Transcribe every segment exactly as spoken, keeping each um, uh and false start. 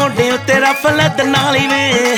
ਮੋਢੇ ਉੱਤੇ ਰਫਲਤ ਨਾਲੀ ਵੇ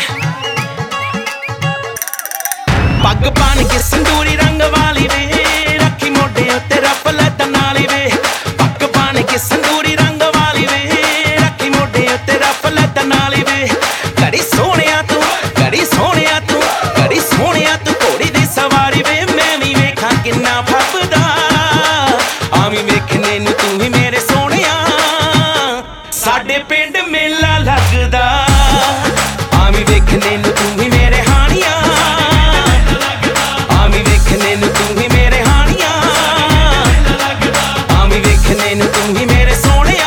ਪੱਗ ਬਣ ਕੇ ਸੰਦੂਰੀ ਰੰਗ ਵਾਲੀ ਵੇ ਰੱਖੀ ਮੋਢੇ ਉੱਤੇ ਰਫਲਤ ਨਾਲੀ ਵੇ ਪੱਗ ਬਣ ਕੇ ਸੰਦੂਰੀ ਰੰਗ ਵਾਲੀ ਵੇ ਰੱਖੀ ਮੋਢੇ ਉੱਤੇ ਰਫਲਤ ਨਾਲੀ ਵੇ ਕੜੀ ਸੋਹਣਿਆ ਤੂੰ ਕੜੀ ਸੋਹਣਿਆ ਤੂੰ ਕੜੀ ਸੋਹਣਿਆ ਤੂੰ ਘੋੜੀ ਦੀ ਸਵਾਰੀ ਵੇ ਮੈਂ ਵੀ ਵੇਖਾਂ ਕਿੰਨਾ ਫੱਬਦਾ ਆਵੀਂ ਵੇਖਣੇ ਨੂੰ ਤੂੰ ਵੀ ਮੇਰੇ ਸੋਹਣਿਆ ਸਾਡੇ ਪਿੰਡ ਮੇਲਾ ਲੱਗਦਾ ਆਵੀਂ ਵੇਖਣੇ ਨੂੰ ਤੂੰ ਵੀ ਮੇਰੇ ਹਾਣੀਆਂ ਆਵੀਂ ਵੇਖਣੇ ਨੂੰ ਤੂੰ ਵੀ ਮੇਰੇ ਹਾਣੀਆਂ ਆਵੀਂ ਵੇਖਣੇ ਨੂੰ ਤੂੰ ਵੀ ਮੇਰੇ ਸੋਹਣਿਆ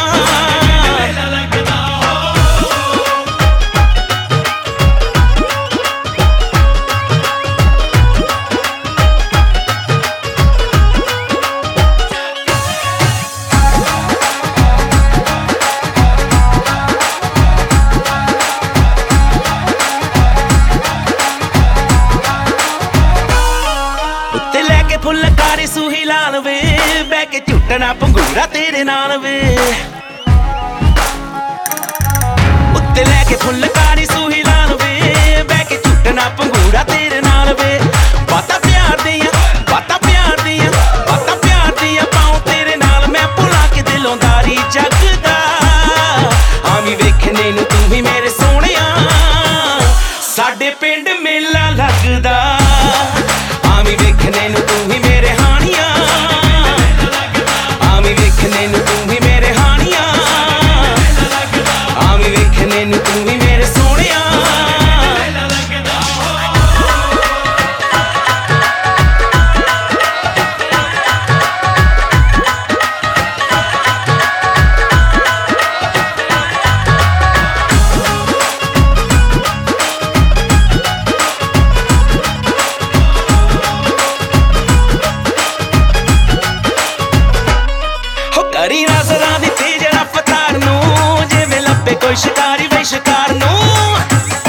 ਫੁੱਲਕਾਰੀ ਸੂਹੀ ਲਾਲ ਵੇ ਬਹਿ ਕੇ ਝੁੱਟਣਾ ਪੰਗੂਰਾ ਤੇਰੇ ਨਾਲ ਵੇ ਉੱਤੇ ਲੈ ਕੇ ਫੁੱਲਕਾਰੀ ਸੂਹੀ ਲਾਲ ਵੇ ਬਹਿ ਕੇ ਝੁੱਟਣਾ ਪੰਗੂਰਾ ਤੇਰੇ ਨਾਲ ਵੇ ਬਾਤਾਂ ਪਿਆਰ ਦੀਆਂ ਬਾਤਾਂ ਪਿਆਰ ਦੀਆਂ ਬਾਤਾਂ ਪਿਆਰ ਦੀਆਂ ਪਾਉ ਤੇਰੇ ਨਾਲ ਮੈਂ ਭੁਲਾ ਕੇ ਦਿਲੋਂ ਦਾਰੀ ਜਗਦਾ ਆਵੀਂ ਵੇਖਣੇ ਨੂੰ ਤੂੰ ਵੀ ਮੇਰੇ ਸੋਹਣਿਆ ਸਾਡੇ ਪਿੰਡ ਮੇਲਾ ਲੱਗਦਾ ਆਵੀਂ ਵੇਖਣੇ ਨੂੰ ਤੂੰ ਵੀ ਮੇਰੇ ਹਾਣੀਆਂ ਆਵੀਂ ਵੇਖਣੇ ਨੂੰ ਤੂੰ ਵੀ ਮੇਰੇ ਹਾਣੀਆਂ ਆਵੀਂ ਵੇਖਣੇ ਨੂੰ ਤੂੰ ਵੀ ਮੇਰੇ ਸੋਹਣਿਆ ਕਰੀ ਨਜ਼ਰਾਂ ਦੀ ਤੇਜ਼ ਰਫ਼ਤਾਰ ਨੂੰ ਜਿਵੇਂ ਲੱਭੇ ਕੋਈ ਸ਼ਿਕਾਰੀ ਵੇ ਸ਼ਿਕਾਰ ਨੂੰ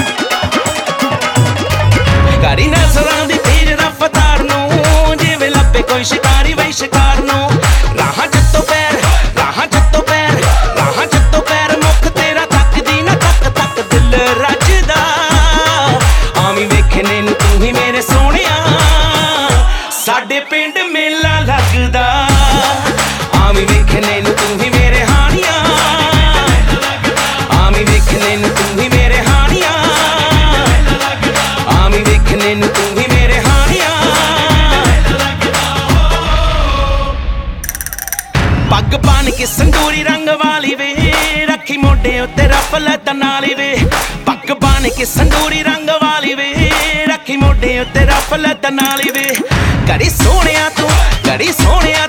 ਕਰੀ ਨਜ਼ਰਾਂ ਦੀ ਤੇਜ਼ ਰਫ਼ਤਾਰ ਨੂੰ ਜਿਵੇਂ ਲੱਭੇ ਕੋਈ ਸ਼ਿਕਾਰੀ ਵੇ ਸ਼ਿਕਾਰ ਨੂੰ ਰਾਹਾਂ ਜੱਤੋਂ ਪੈਰ ਰਾਹਾਂ ਜੱਤੋਂ ਪੈਰ ਰਾਹਾਂ ਜੱਤੋਂ ਪੈਰ ਮੁੱਖ ਤੇਰਾ ਤੱਕਦੀ ਨਾ ਤੱਕ ਤੱਕ ਦਿਲ ਰੱਜਦਾ ਆਵੀਂ ਵੇਖਣੇ ਨੂੰ ਤੂੰ ਹੀ ਮੇਰੇ ਸੋਹਣਿਆ ਸਾਡੇ ਪਿੰਡ ਮੇਲਾ ਲੱਗਦਾ ਆਵੀਂ ਵੇਖਣੇ ਨੂੰ ਤੂੰ ਵੀ ਮੇਰੇ ਹਾਣੀਆਂ ਆਵੀਂ ਵੇਖਣੇ ਨੂੰ ਤੂੰ ਵੀ ਮੇਰੇ ਹਾਣੀਆਂ ਆਵੀਂ ਵੇਖਣੇ ਨੂੰ ਤੂੰ ਵੀ ਮੇਰੇ ਹਾਣੀਆਂ ਪੱਗ ਬਣ ਕੇ ਸੰਦੂਰੀ ਰੰਗ ਵਾਲੀ ਵੇ ਰੱਖੀ ਮੋਢੇ ਉੱਤੇ ਰਫਲਤ ਨਾਲੀ ਵੇ ਪੱਗ ਬਣ ਕੇ ਸੰਦੂਰੀ ਰੰਗ ਵਾਲੀ ਵੇ ਰੱਖੀ ਮੋਢੇ ਉੱਤੇ ਰਫਲਤ ਨਾਲੀ ਵੇ ਕੜੀ ਸੋਹਣਿਆ ਤੂੰ ਕੜੀ ਸੋਹਣਿਆ